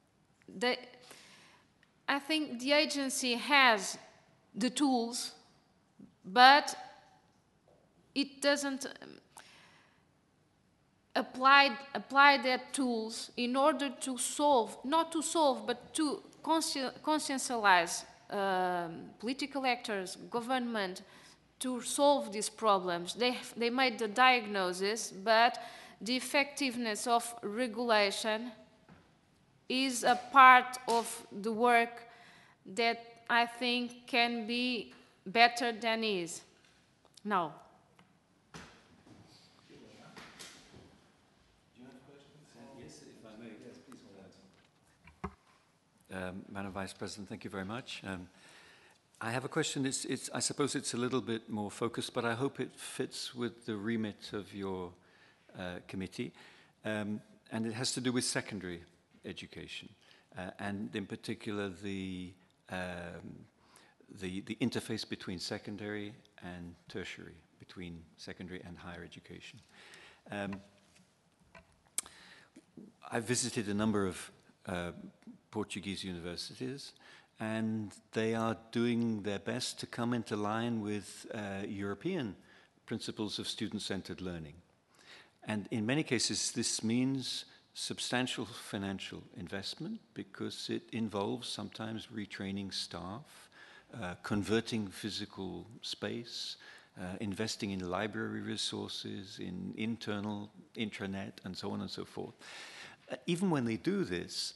I think the agency has the tools, but it doesn't. apply their tools in order to solve, not to solve, but to conscientize political actors, government, to solve these problems. They made the diagnosis, but the effectiveness of regulation is a part of the work that I think can be better than is now. Madam Vice President, thank you very much. I have a question. I suppose it's a little bit more focused, but I hope it fits with the remit of your committee. And it has to do with secondary education, and in particular the interface between secondary and tertiary, between secondary and higher education. I visited a number of Portuguese universities, and they are doing their best to come into line with European principles of student-centered learning. And in many cases, this means substantial financial investment because it involves sometimes retraining staff, converting physical space, investing in library resources, in internal intranet, and so on and so forth. Even when they do this,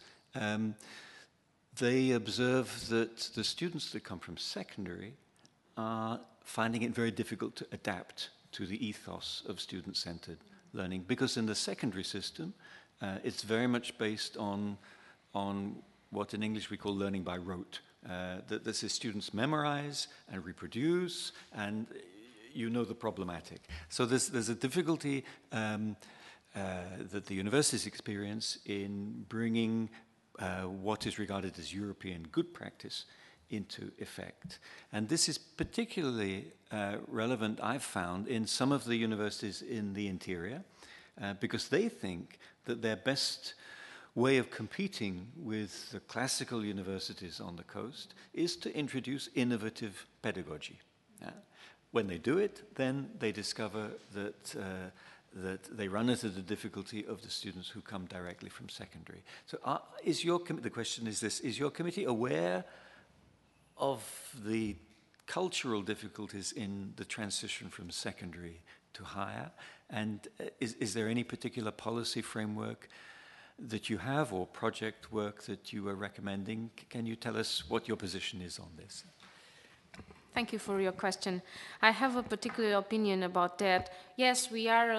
they observe that the students that come from secondary are finding it very difficult to adapt to the ethos of student-centered learning, because in the secondary system, it's very much based on what in English we call learning by rote. That the students memorize and reproduce, and you know the problematic. So there's a difficulty that the universities experience in bringing what is regarded as European good practice into effect. And this is particularly relevant, I've found, in some of the universities in the interior, because they think that their best way of competing with the classical universities on the coast is to introduce innovative pedagogy. When they do it, then they discover that they run into the difficulty of the students who come directly from secondary. So the question is this: is your committee aware of the cultural difficulties in the transition from secondary to higher? And is there any particular policy framework that you have or project work that you are recommending? Can you tell us what your position is on this? Thank you for your question. I have a particular opinion about that. Yes, we are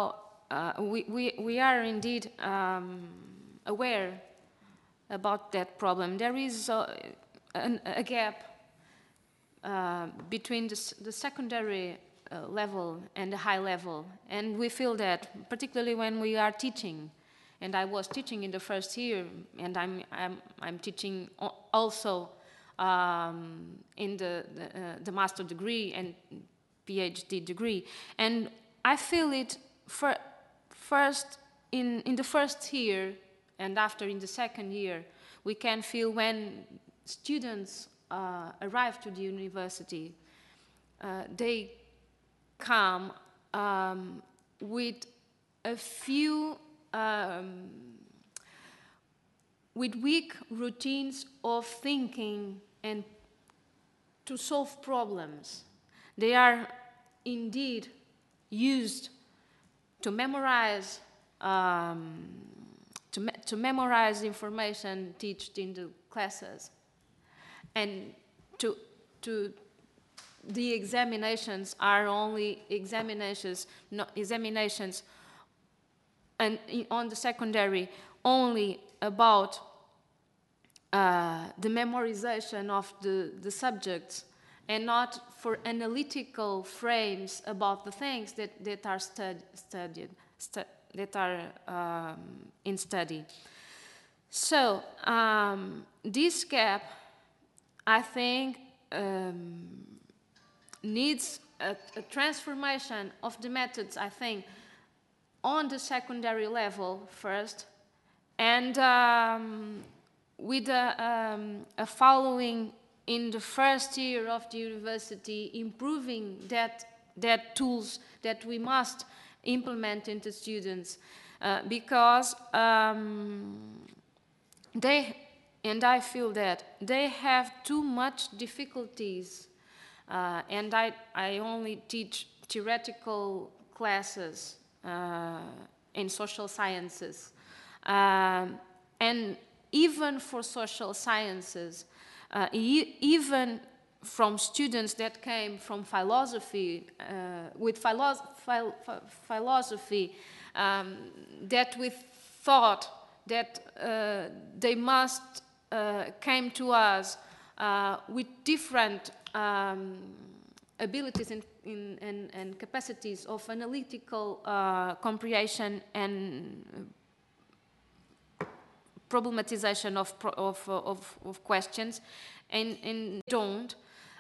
we are indeed aware about that problem. There is a gap between the secondary level and the high level, and we feel that particularly when we are teaching. And I was teaching in the first year, and I'm teaching also in the master degree and PhD degree, and I feel it first in the first year, and after in the second year, we can feel when students arrive to the university, they come with a few with weak routines of thinking and to solve problems. They are indeed used to memorize to memorize information taught in the classes, and the examinations are only examinations, and on the secondary only about the memorization of the subjects, and not for analytical frames about the things that are studied, that are in study. So this gap, I think, needs a transformation of the methods, I think, on the secondary level first, and with a following in the first year of the university, improving that tools that we must implement into students because and I feel that they have too much difficulties, and I only teach theoretical classes in social sciences, and even for social sciences, even from students that came from philosophy, with philosophy, that we thought that they must came to us with different abilities and capacities of analytical comprehension and problematization of questions, and don't.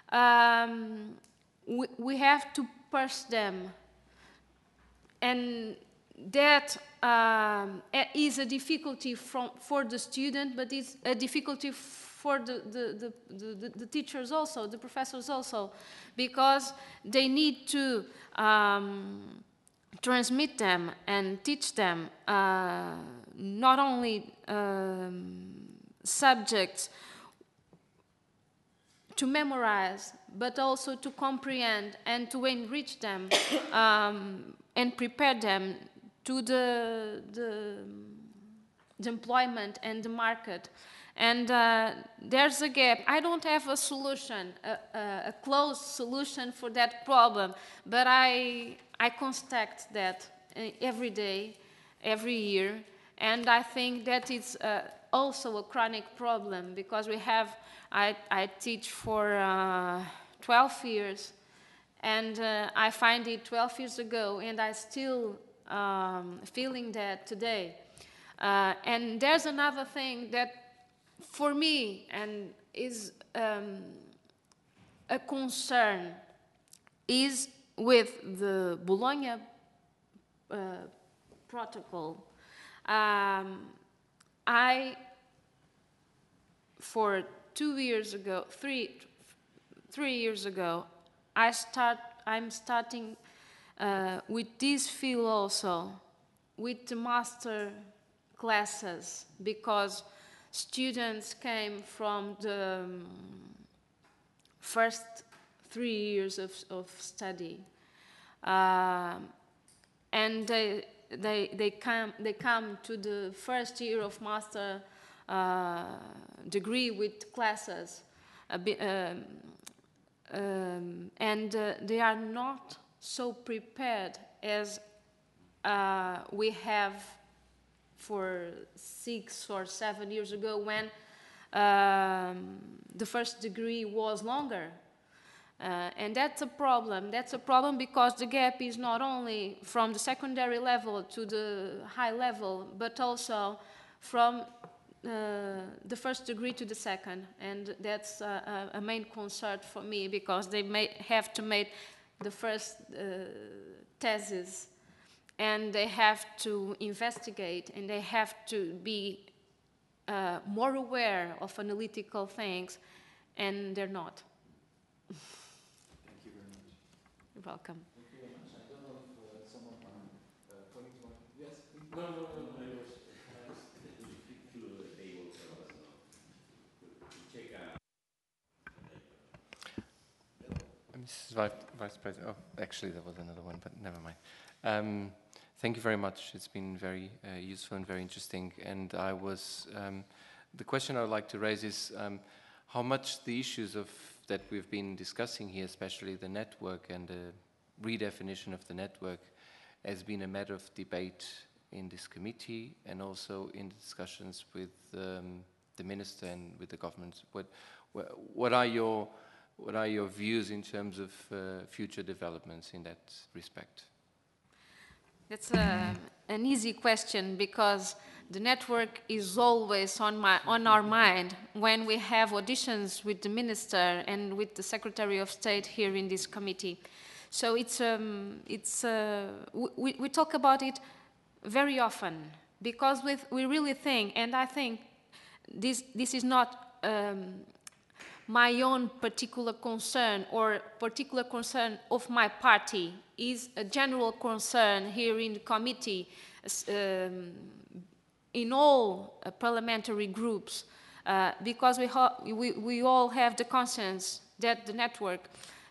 We have to parse them, and that is a difficulty for the student, but it's a difficulty for the teachers also, the professors also, because they need to transmit them and teach them not only subjects to memorize, but also to comprehend and to enrich them and prepare them to the employment and the market. And there's a gap. I don't have a solution, a closed solution for that problem, but I constate that every day, every year, and I think that it's also a chronic problem, because we have, I teach for 12 years, and I find it 12 years ago, and I still feeling that today. And there's another thing that for me and is a concern is with the Bologna protocol. For 2 years ago, three years ago, I'm starting with this field also, with the master classes, because students came from the first 3 years of study, and they come to the first year of master degree with classes, and they are not so prepared as we have for 6 or 7 years ago, when the first degree was longer. And that's a problem. That's a problem because the gap is not only from the secondary level to the high level, but also from the first degree to the second. And that's a main concern for me, because they may have to make the first thesis, and they have to investigate, and they have to be more aware of analytical things, and they're not. Thank you very much. You're welcome. Thank you very much. I don't know if some of my colleagues want... Yes? No. Mrs. Vice President, oh, actually there was another one, but never mind. Thank you very much. It's been very useful and very interesting. And the question I would like to raise is how much the issues that we've been discussing here, especially the network and the redefinition of the network, has been a matter of debate in this committee and also in the discussions with the minister and with the government. What are your views in terms of future developments in that respect? That's an easy question, because the network is always on our mind when we have auditions with the minister and with the Secretary of State here in this committee. So we talk about it very often, because we really think, and I think this is not my own particular concern or particular concern of my party is a general concern here in the committee, in all parliamentary groups, because we all have the conscience that the network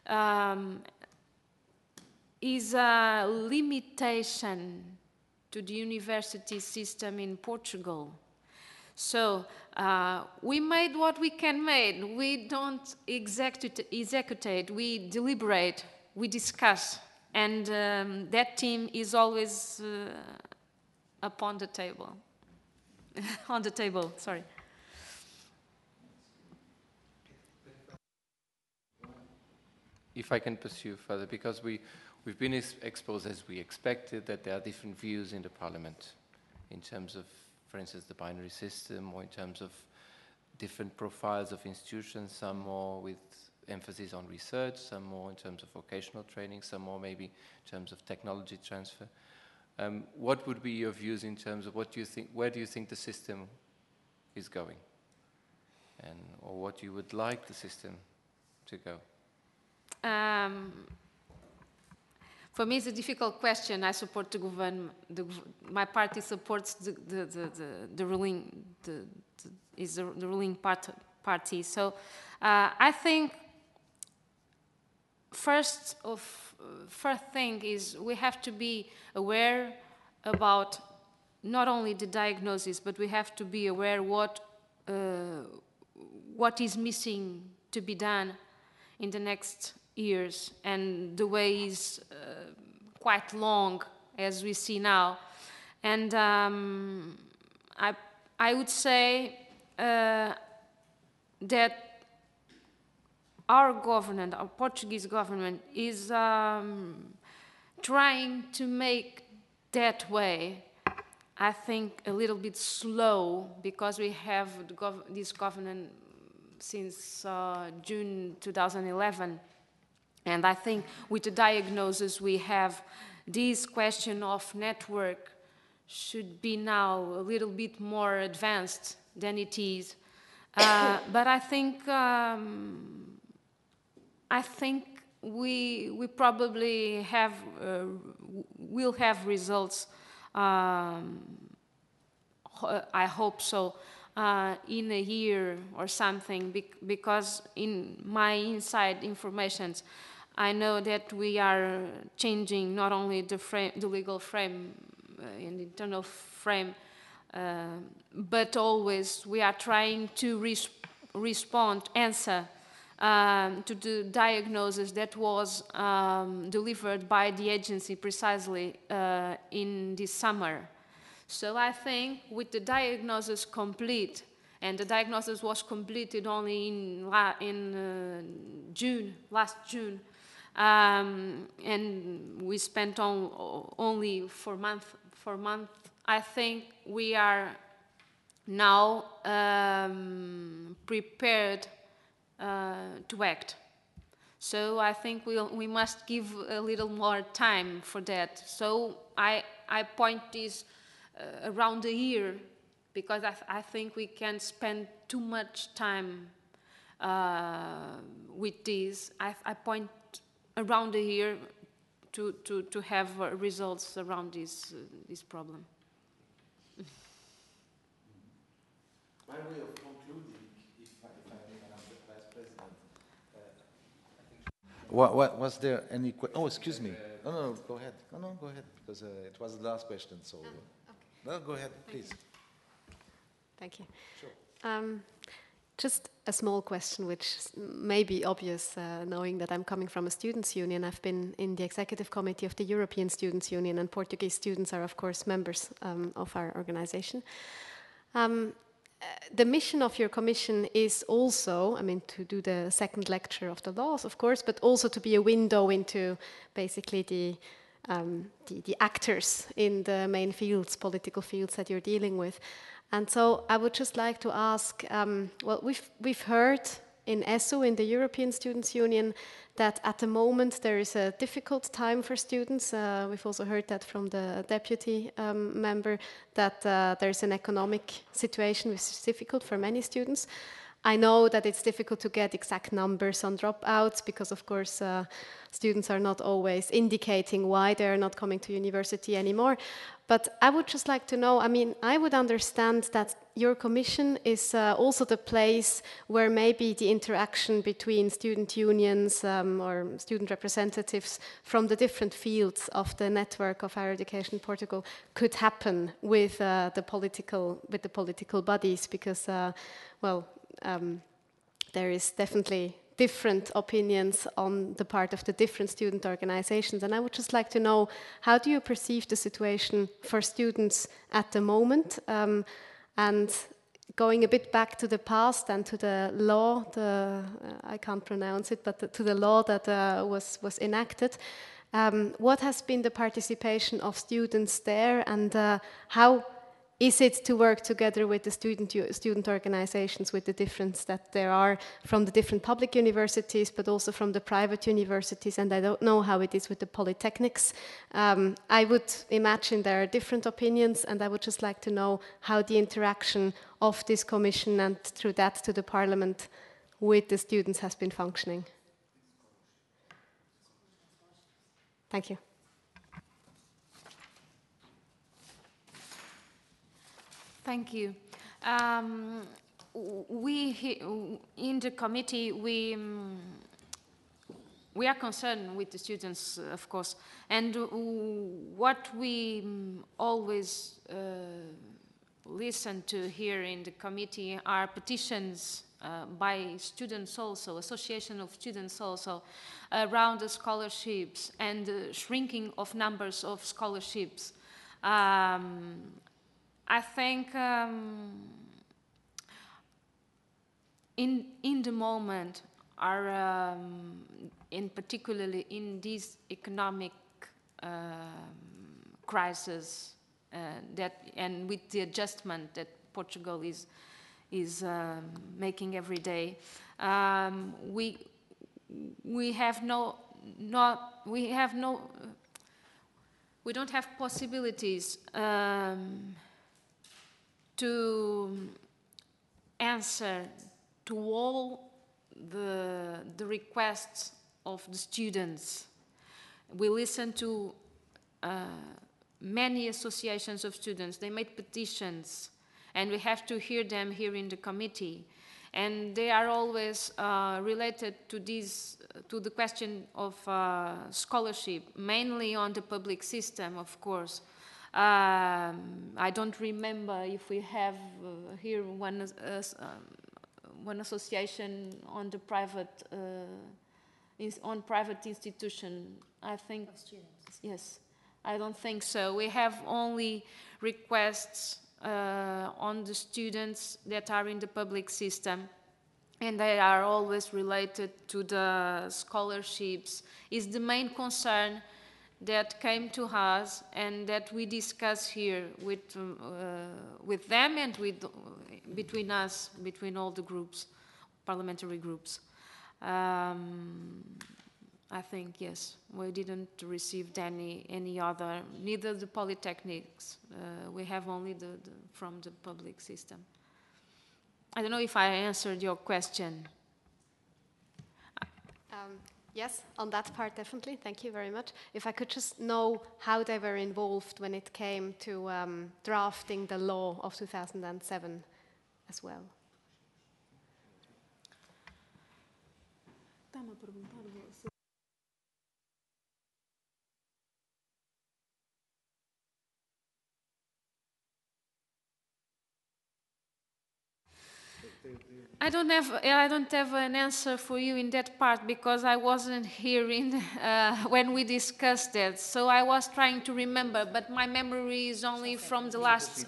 is a limitation to the university system in Portugal. So we made what we can make. We don't execute, we deliberate, we discuss, and that team is always upon the table. On the table, sorry. If I can pursue further, because we've been exposed as we expected that there are different views in the parliament in terms of, for instance, the binary system, or in terms of different profiles of institutions, some more with emphasis on research, some more in terms of vocational training, some more maybe in terms of technology transfer. What would be your views in terms of what do you think, where do you think the system is going? And, or what you would like the system to go? For me, it's a difficult question. I support the government. My party supports the ruling party. So I think first thing is we have to be aware about not only the diagnosis, but we have to be aware what is missing to be done in the next years, and the way is quite long, as we see now. And I would say that our government, our Portuguese government, is trying to make that way, I think, a little bit slow, because we have this government since June 2011. And I think with the diagnosis we have, this question of network should be now a little bit more advanced than it is. But I think we probably will have results. I hope so. In a year or something, because in my inside informations, I know that we are changing not only the legal frame and internal frame, but always we are trying to answer to the diagnosis that was delivered by the agency precisely in this summer. So I think with the diagnosis complete, and the diagnosis was completed only in last June, and we spent only 4 months, I think we are now prepared to act. So I think we must give a little more time for that. So I point this around a year, because I think we can spend too much time with this. I point around a year to have results around this problem. By way of concluding, if I may, Madam Vice President, was there any question? Oh, excuse me. No, go ahead. No, go ahead, because it was the last question. So, okay. No, go ahead, please. Thank you. Sure. Just a small question, which may be obvious, knowing that I'm coming from a students' union. I've been in the executive committee of the European Students' Union, and Portuguese students are, of course, members of our organization. The mission of your commission is also, to do the second lecture of the laws, of course, but also to be a window into basically the actors in the main fields, political fields that you're dealing with. And so I would just like to ask, well, we've heard in ESSU, in the European Students' Union, that at the moment there is a difficult time for students. We've also heard that from the deputy member, that there's an economic situation which is difficult for many students. I know that it's difficult to get exact numbers on dropouts because, of course, students are not always indicating why they're not coming to university anymore. But I would just like to know, I mean, I would understand that your commission is also the place where maybe the interaction between student unions or student representatives from the different fields of the network of higher education in Portugal could happen with the political bodies, because, there is definitely different opinions on the part of the different student organizations. And I would just like to know, how do you perceive the situation for students at the moment? And going a bit back to the past and to the law, I can't pronounce it, but to the law that was enacted, what has been the participation of students there, and how is it to work together with the student organizations, with the difference that there are from the different public universities, but also from the private universities? And I don't know how it is with the polytechnics. I would imagine there are different opinions, and I would just like to know how the interaction of this commission and through that to the parliament with the students has been functioning. Thank you. Thank you. In the committee, we are concerned with the students, of course, and what we always listen to here in the committee are petitions by students also, association of students also, around the scholarships and the shrinking of numbers of scholarships. I think in the moment, in particularly in this economic crisis, and with the adjustment that Portugal is making every day, we don't have possibilities to answer to all the requests of the students. We listen to many associations of students. They made petitions, and we have to hear them here in the committee. And they are always related to the question of scholarship, mainly on the public system, of course. I don't remember if we have here one association on the private institution. I think of students. Yes, I don't think so. We have only requests on the students that are in the public system, and they are always related to the scholarships. Is the main concern that came to us and that we discuss here with them and between us, between all the groups, parliamentary groups. I think, yes, we didn't receive any other, neither the polytechnics. We have only from the public system. I don't know if I answered your question. Yes, on that part, definitely. Thank you very much. If I could just know how they were involved when it came to drafting the law of 2007 as well. I don't have an answer for you in that part because I wasn't here when we discussed that. So I was trying to remember, but my memory is only from the last.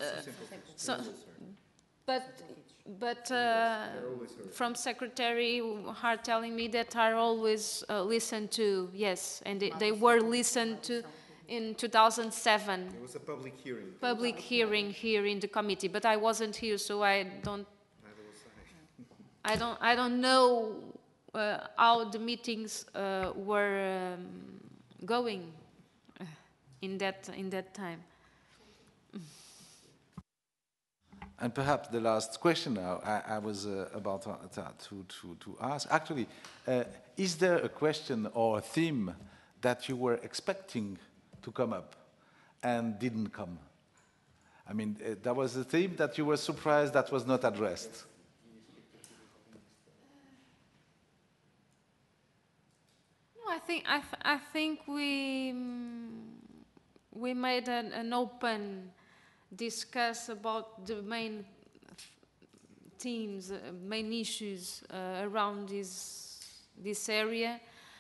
But from Secretary are telling me that are always listened to. Yes, and they were listened to in 2007. There was a public hearing. Public hearing here in the committee, but I wasn't here, so I don't know how the meetings were going in that time. And perhaps the last question I was about to ask, actually, is there a question or a theme that you were expecting to come up and didn't come? I mean, that was a theme that you were surprised that was not addressed. No, I think we made an open discuss about the main themes, main issues around this area.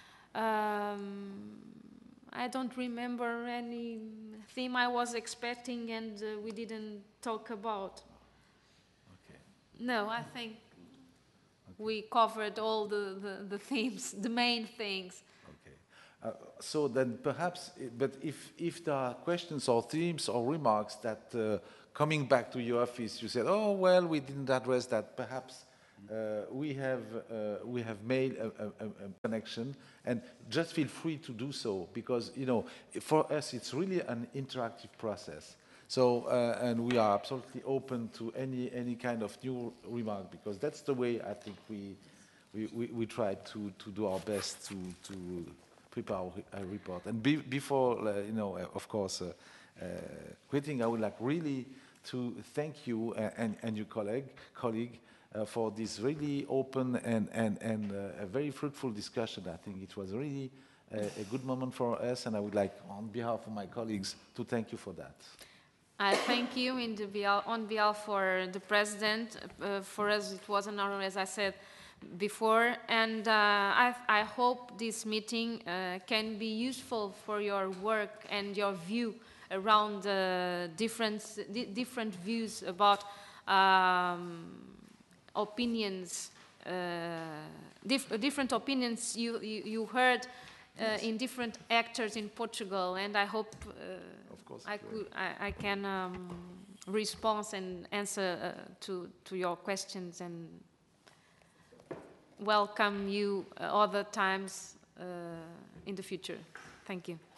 I don't remember any theme I was expecting and we didn't talk about. Okay. No, I think we covered all the themes, the main things. Okay. So then perhaps, but if there are questions or themes or remarks that coming back to your office, you said, oh, well, we didn't address that, perhaps we have made a connection, and just feel free to do so, because, you know, for us, it's really an interactive process. So, and we are absolutely open to any kind of new remark, because that's the way I think we try to do our best to prepare our report. And before, you know, of course, quitting, I would like really to thank you and your colleague for this really open and a very fruitful discussion. I think it was really a good moment for us, and I would like, on behalf of my colleagues, to thank you for that. I thank you on behalf for the President. For us, it was an honor, as I said before, and I hope this meeting can be useful for your work and your view around different views about opinions, different opinions you heard Yes. in different actors in Portugal, and I hope Of course, I can respond and answer to your questions and welcome you other times in the future. Thank you.